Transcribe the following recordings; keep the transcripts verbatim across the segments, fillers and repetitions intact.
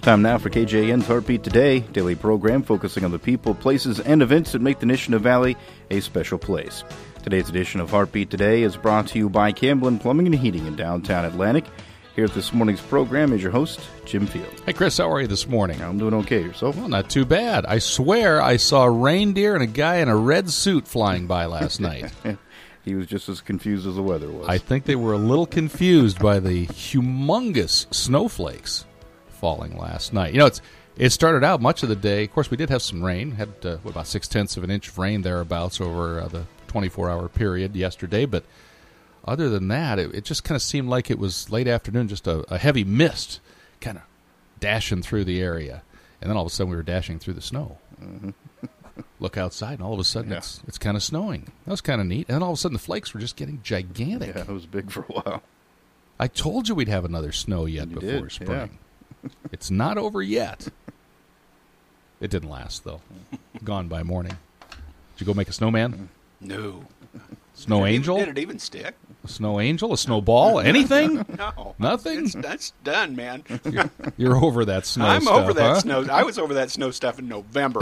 Time now for K J N's Heartbeat Today, daily program focusing on the people, places, and events that make the Nishina Valley a special place. Today's edition of Heartbeat Today is brought to you by Camblin Plumbing and Heating in downtown Atlantic. Here at this morning's program is your host, Jim Field. Hey, Chris, how are you this morning? I'm doing okay. Yourself? Well, not too bad. I swear I saw a reindeer and a guy in a red suit flying by last night. He was just as confused as the weather was. I think they were a little confused by the humongous snowflakes falling last night. You know, it's it started out much of the day. Of course, we did have some rain. Had uh, what, about six-tenths of an inch of rain thereabouts over uh, the twenty-four hour period yesterday, but other than that, it, it just kind of seemed like it was late afternoon, just a, a heavy mist kind of dashing through the area. And then all of a sudden we were dashing through the snow. Mm-hmm. Look outside, and all of a sudden yeah. it's it's kind of snowing. That was kind of neat. And then all of a sudden the flakes were just getting gigantic. Yeah, it was big for a while. I told you we'd have another snow yet you before did, spring. Yeah. It's not over yet. It didn't last, though. Gone by morning. Did you go make a snowman? No. Snow did angel? It, did it even stick? A snow angel? A snowball? Anything? No. Nothing? It's, that's done, man. You're, you're over that snow I'm stuff, over that huh? snow. I was over that snow stuff in November.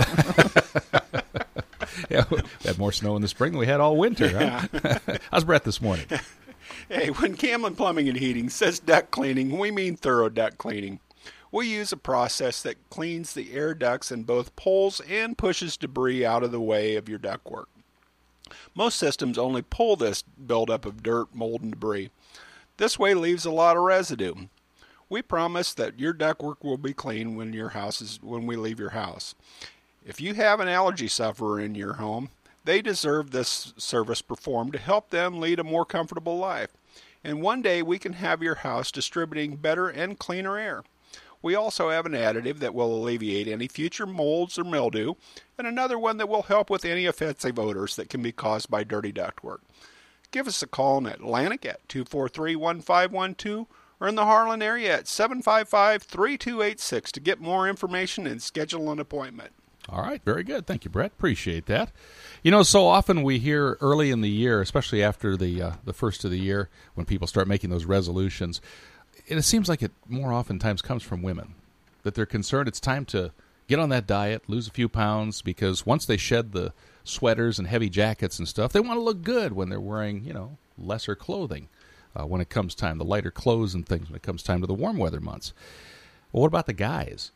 Yeah, we had more snow in the spring than we had all winter. Huh? Yeah. How's Brett this morning? Hey, when Camlin Plumbing and Heating says deck cleaning, we mean thorough deck cleaning. We use a process that cleans the air ducts and both pulls and pushes debris out of the way of your ductwork. Most systems only pull this buildup of dirt, mold, and debris. This way leaves a lot of residue. We promise that your ductwork will be clean when your house is when we leave your house. If you have an allergy sufferer in your home, they deserve this service performed to help them lead a more comfortable life. And one day we can have your house distributing better and cleaner air. We also have an additive that will alleviate any future molds or mildew, and another one that will help with any offensive odors that can be caused by dirty ductwork. Give us a call in Atlantic at two four three, one five one two or in the Harlan area at seven five five, three two eight six to get more information and schedule an appointment. All right, very good. Thank you, Brett. Appreciate that. You know, so often we hear early in the year, especially after the uh, the first of the year, when people start making those resolutions, and it seems like it more oftentimes comes from women, that they're concerned it's time to get on that diet, lose a few pounds, because once they shed the sweaters and heavy jackets and stuff, they want to look good when they're wearing, you know, lesser clothing uh, when it comes time, the lighter clothes and things when it comes time to the warm weather months. Well, what about the guys?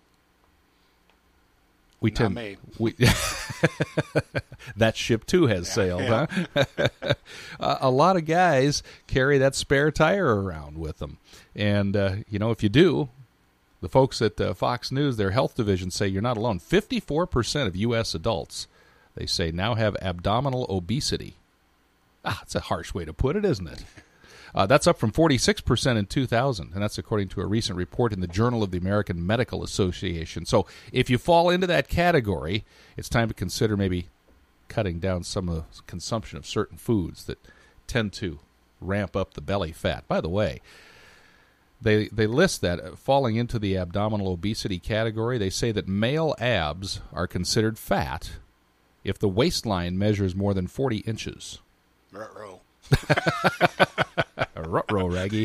We Not tend, me. We, that ship, too, has yeah, sailed, yeah. huh? uh, a lot of guys carry that spare tire around with them. And, uh, you know, if you do, the folks at uh, Fox News, their health division, say you're not alone. fifty-four percent of U S adults, they say, now have abdominal obesity. Ah, that's a harsh way to put it, isn't it? Uh, that's up from forty-six percent in two thousand, and that's according to a recent report in the Journal of the American Medical Association. So if you fall into that category, it's time to consider maybe cutting down some of the consumption of certain foods that tend to ramp up the belly fat. By the way, they they list that uh, falling into the abdominal obesity category, they say that male abs are considered fat if the waistline measures more than forty inches. Ruh-roh. Ruh-roh, Raggy.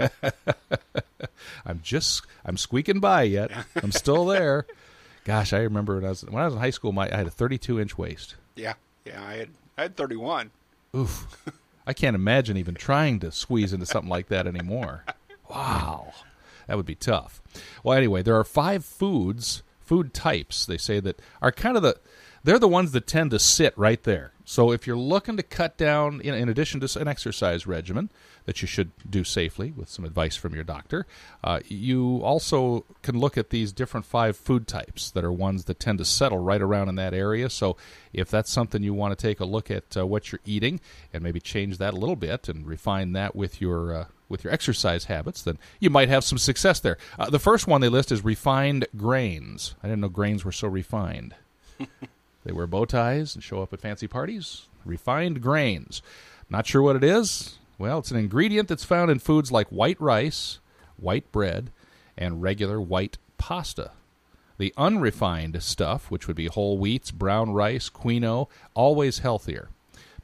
I'm just, I'm squeaking by yet. I'm still there. Gosh, I remember when I was when I was in high school, my I had a thirty-two inch waist. Yeah, yeah, I had I had thirty-one. Oof. I can't imagine even trying to squeeze into something like that anymore. Wow. That would be tough. Well, anyway, there are five foods, food types, they say, that are kind of the, they're the ones that tend to sit right there. So if you're looking to cut down, in, in addition to an exercise regimen that you should do safely with some advice from your doctor, uh, you also can look at these different five food types that are ones that tend to settle right around in that area. So if that's something you want to take a look at uh, what you're eating and maybe change that a little bit and refine that with your uh, with your exercise habits, then you might have some success there. Uh, the first one they list is refined grains. I didn't know grains were so refined. They wear bow ties and show up at fancy parties. Refined grains. Not sure what it is? Well, it's an ingredient that's found in foods like white rice, white bread, and regular white pasta. The unrefined stuff, which would be whole wheats, brown rice, quinoa, always healthier.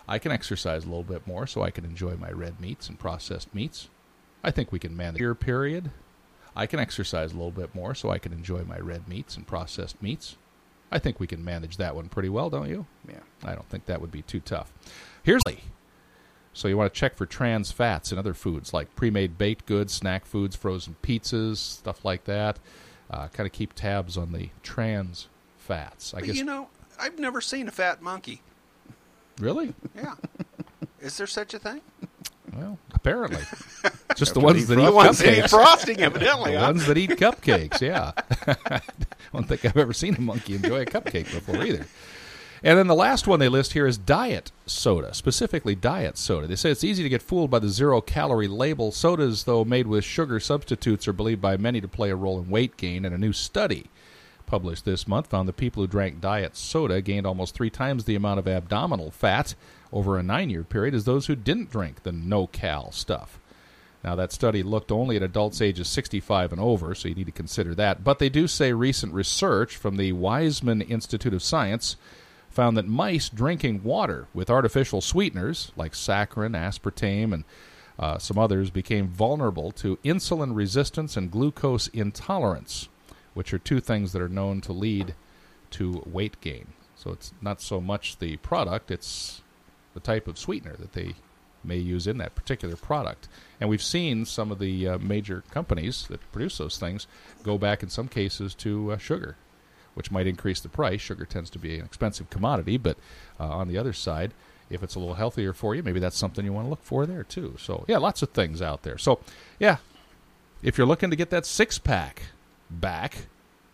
I can exercise a little bit more so I can enjoy my red meats and processed meats. I think we can manage the year period. I can exercise a little bit more so I can enjoy my red meats and processed meats. I think we can manage that one pretty well, don't you? Yeah. I don't think that would be too tough. Here's so you want to check for trans fats in other foods like pre-made baked goods, snack foods, frozen pizzas, stuff like that. Uh, kind of keep tabs on the trans fats. I but guess. You know, I've never seen a fat monkey. Really? Yeah. Is there such a thing? Well, apparently. Just the ones that eat the ones that eat cupcakes. frosting, evidently. The huh? ones that eat cupcakes, yeah. I don't think I've ever seen a monkey enjoy a cupcake before either. And then the last one they list here is diet soda, specifically diet soda. They say it's easy to get fooled by the zero-calorie label. Sodas, though made with sugar substitutes, are believed by many to play a role in weight gain. And a new study published this month found that people who drank diet soda gained almost three times the amount of abdominal fat over a nine-year period as those who didn't drink the no-cal stuff. Now, that study looked only at adults ages sixty-five and over, so you need to consider that. But they do say recent research from the Weizmann Institute of Science found that mice drinking water with artificial sweeteners like saccharin, aspartame, and uh, some others became vulnerable to insulin resistance and glucose intolerance, which are two things that are known to lead to weight gain. So it's not so much the product, it's the type of sweetener that they may use in that particular product. And we've seen some of the uh, major companies that produce those things go back in some cases to uh, sugar, which might increase the price. Sugar tends to be an expensive commodity, but uh, on the other side, if it's a little healthier for you, maybe that's something you want to look for there too. So, yeah, lots of things out there. So, yeah, if you're looking to get that six-pack back,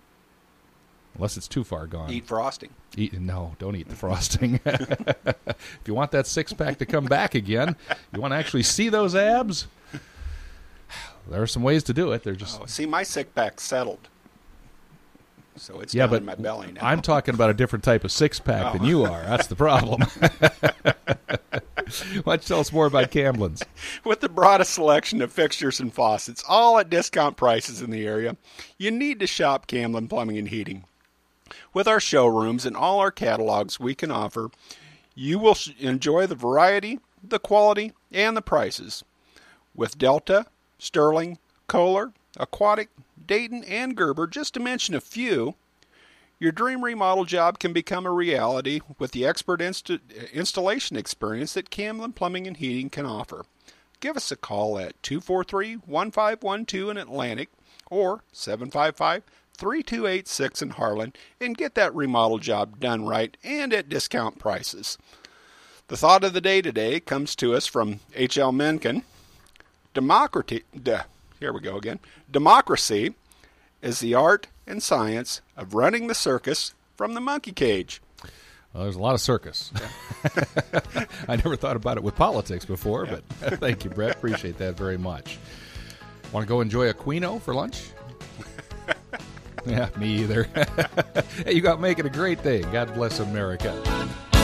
unless it's too far gone. Eat frosting. Eat, no, don't eat the frosting. If you want that six-pack to come back again, you want to actually see those abs, there are some ways to do it. They're just Oh, see, my six-pack's settled. So it's yeah, down but in my belly now. I'm talking about a different type of six-pack Oh. than you are. That's the problem. Why don't you tell us more about Camblin's? With the broadest selection of fixtures and faucets, all at discount prices in the area, you need to shop Camblin Plumbing and Heating. With our showrooms and all our catalogs we can offer, you will enjoy the variety, the quality, and the prices. With Delta, Sterling, Kohler, Aquatic, Dayton, and Gerber, just to mention a few, your dream remodel job can become a reality with the expert inst- installation experience that Camblin Plumbing and Heating can offer. Give us a call at two four three, one five one two in Atlantic or seven five five, three two eight six in Harlan and get that remodel job done right and at discount prices. The thought of the day today comes to us from H L Mencken. Democracy... De- Here we go again. Democracy is the art and science of running the circus from the monkey cage. Well, there's a lot of circus. I never thought about it with politics before, Yeah. but thank you, Brett. Appreciate that very much. Want to go enjoy a Quino for lunch? Yeah, me either. Hey, you got making a great day. God bless America.